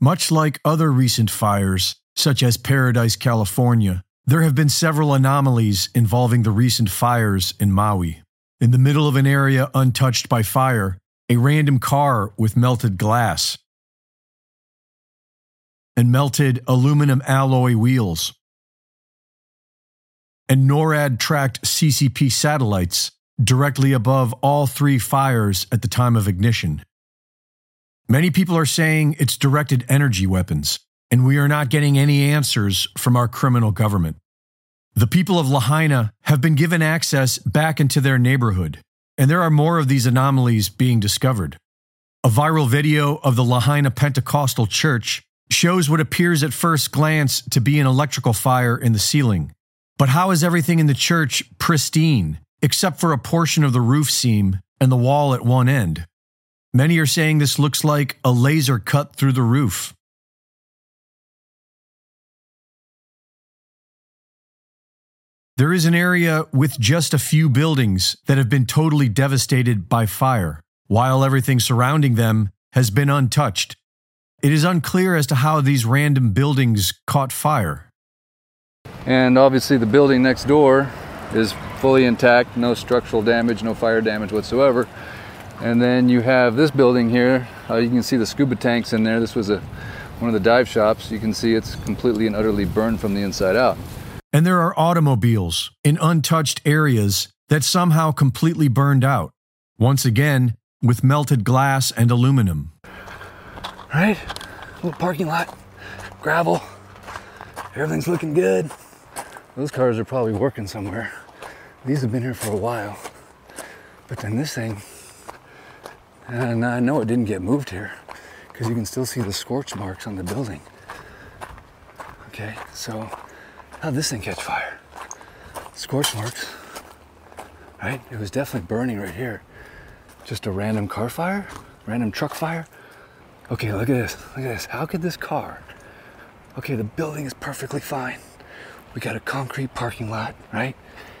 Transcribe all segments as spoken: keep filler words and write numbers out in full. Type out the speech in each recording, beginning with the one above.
Much like other recent fires, such as Paradise, California, there have been several anomalies involving the recent fires in Maui. In the middle of an area untouched by fire, a random car with melted glass and melted aluminum alloy wheels, and NORAD-tracked C C P satellites directly above all three fires at the time of ignition. Many people are saying it's directed energy weapons, and we are not getting any answers from our criminal government. The people of Lahaina have been given access back into their neighborhood, and there are more of these anomalies being discovered. A viral video of the Lahaina Pentecostal Church shows what appears at first glance to be an electrical fire in the ceiling. But how is everything in the church pristine, except for a portion of the roof seam and the wall at one end? Many are saying this looks like a laser cut through the roof. There is an area with just a few buildings that have been totally devastated by fire, while everything surrounding them has been untouched. It is unclear as to how these random buildings caught fire. And obviously the building next door is fully intact, no structural damage, no fire damage whatsoever. And then you have this building here. Uh, you can see the scuba tanks in there. This was a, one of the dive shops. You can see it's completely and utterly burned from the inside out. And there are automobiles in untouched areas that somehow completely burned out, once again with melted glass and aluminum. Right? Little parking lot, gravel, everything's looking good. Those cars are probably working somewhere. These have been here for a while. But then this thing, and I know it didn't get moved here because you can still see the scorch marks on the building. Okay, so how'd this thing catch fire? Scorch marks, right? It was definitely burning right here. Just a random car fire? Random truck fire? Okay, look at this, look at this. How could this car? Okay, the building is perfectly fine. We got a concrete parking lot, right?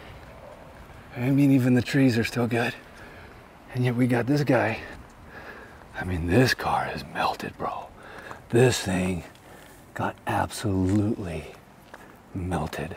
I mean, even the trees are still good. And yet we got this guy. I mean, this car is melted, bro. This thing got absolutely melted.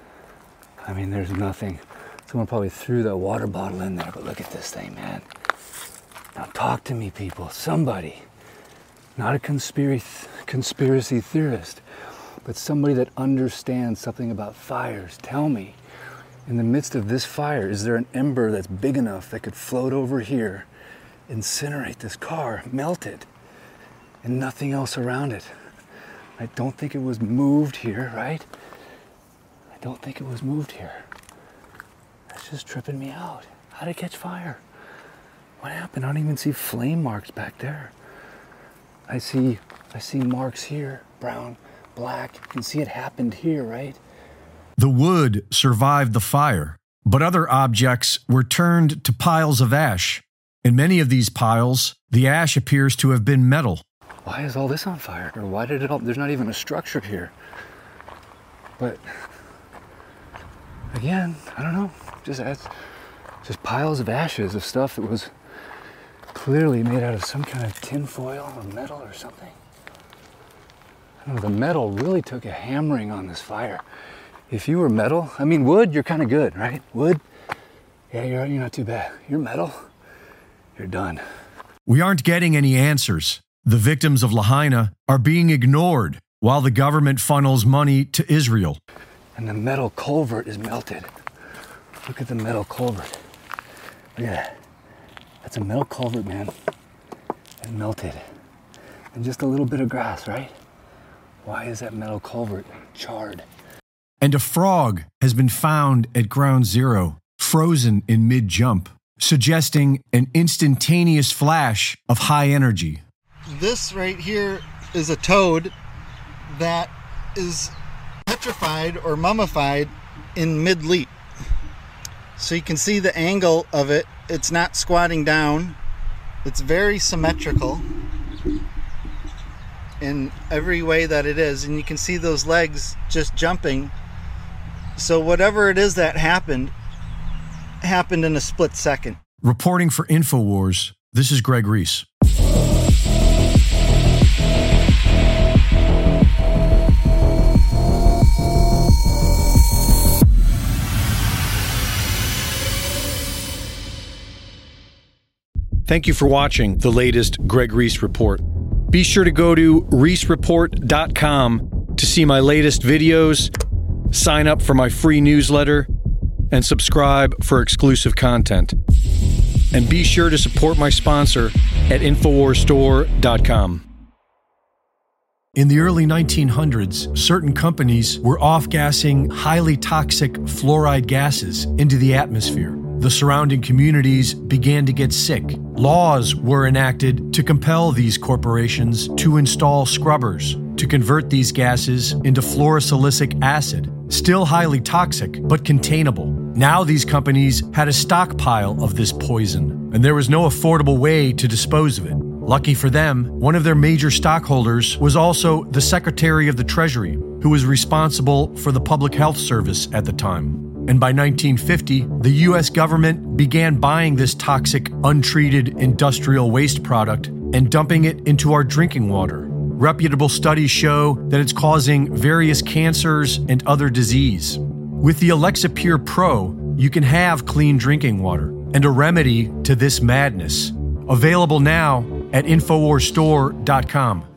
I mean, there's nothing. Someone probably threw that water bottle in there, but look at this thing, man. Now talk to me, people. Somebody, not a conspiracy conspiracy theorist, but somebody that understands something about fires. Tell me, in the midst of this fire, is there an ember that's big enough that could float over here, incinerate this car, melt it, and nothing else around it? I don't think it was moved here, right? I don't think it was moved here. That's just tripping me out. How did it catch fire? What happened? I don't even see flame marks back there. I see, I see marks here, brown, black. You can see it happened here, right? The wood survived the fire, but other objects were turned to piles of ash. In many of these piles, the ash appears to have been metal. Why is all this on fire? Or why did it all, there's not even a structure here. But again, I don't know, just as, just piles of ashes of stuff that was clearly made out of some kind of tin foil or metal or something. I don't know, the metal really took a hammering on this fire. If you were metal, I mean, wood, you're kind of good, right? Wood, yeah, you're, you're not too bad. You're metal, you're done. We aren't getting any answers. The victims of Lahaina are being ignored while the government funnels money to Israel. And the metal culvert is melted. Look at the metal culvert. Look at that. That's a metal culvert, man. It melted. And just a little bit of grass, right? Why is that metal culvert charred? And a frog has been found at ground zero, frozen in mid-jump, suggesting an instantaneous flash of high energy. This right here is a toad that is petrified or mummified in mid-leap. So you can see the angle of it. It's not squatting down. It's very symmetrical in every way that it is. And you can see those legs just jumping. So whatever it is that happened, happened in a split second. Reporting for InfoWars, this is Greg Reese. Thank you for watching the latest Greg Reese Report. Be sure to go to reese report dot com to see my latest videos, sign up for my free newsletter, and subscribe for exclusive content. And be sure to support my sponsor at infowars store dot com. In the early nineteen hundreds, certain companies were off-gassing highly toxic fluoride gases into the atmosphere. The surrounding communities began to get sick. Laws were enacted to compel these corporations to install scrubbers to convert these gases into fluorosilicic acid, still highly toxic but containable. Now these companies had a stockpile of this poison, and there was no affordable way to dispose of it. Lucky for them, one of their major stockholders was also the Secretary of the Treasury, who was responsible for the Public Health Service at the time. And by nineteen fifty, the U S government began buying this toxic, untreated industrial waste product and dumping it into our drinking water. Reputable studies show that it's causing various cancers and other disease. With the Alexa Pure Pro, you can have clean drinking water and a remedy to this madness. Available now at infowars store dot com.